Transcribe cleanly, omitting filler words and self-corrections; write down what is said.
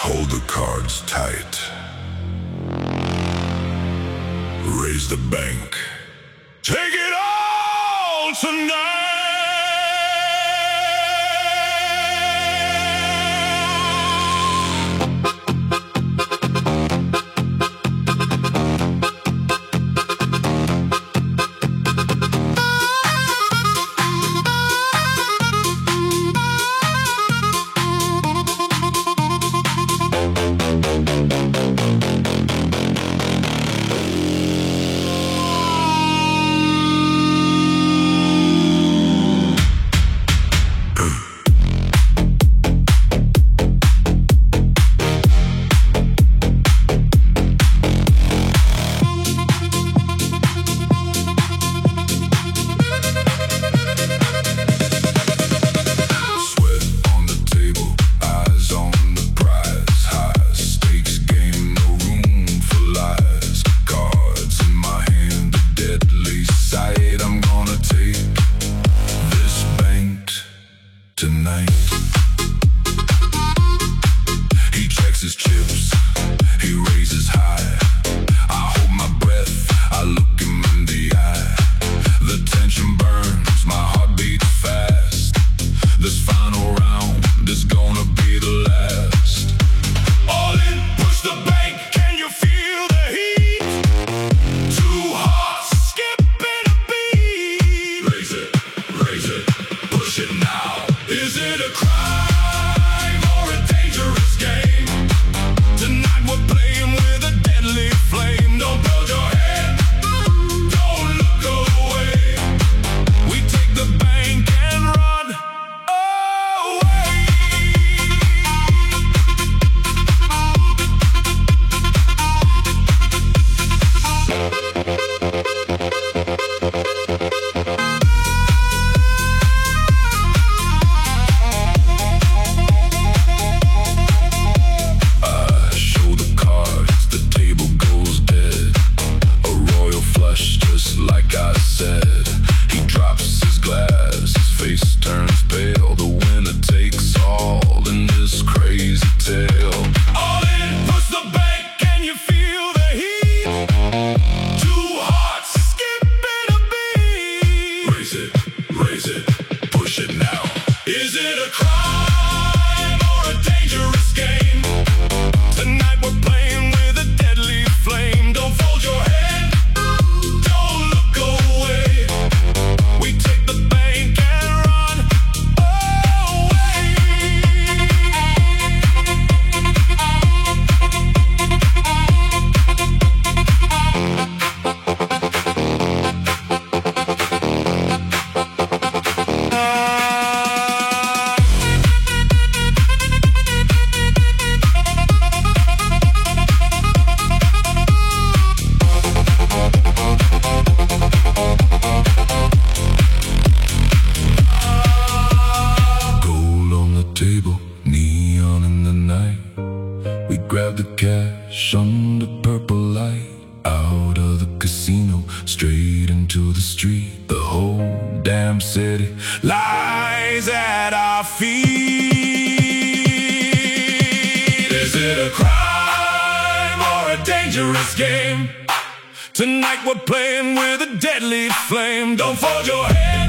Hold the cards tight. Raise the bank. Take it all tonight. Tonight, he checks his chips, he raises high. I hold my breath, I look him in the eye. The tension burns, my heart beats fast. This final round is gonna be the last. All in, push the bank, can you feel the heat? Two hearts skipping a beat. Raise it, push it now. Is it a crime or a dangerous game? Tonight we're playing with a deadly flame. Don't build your head, don't look away. We take the bank and run away. Like I said, he drops his glass, his face turns pale. The winner takes all in this crazy tale. All in, push the bank, can you feel the heat? Two hearts skipping a beat. Raise it, push it now. Is it a crime or a dangerous game? Tonight we're playing with a deadly flame. Don't fold your head, neon in the night. We grab the cash under purple light. Out of the casino, straight into the street. The whole damn city lies at our feet. Is it a crime or a dangerous game? Tonight we're playing with a deadly flame. Don't fold your head,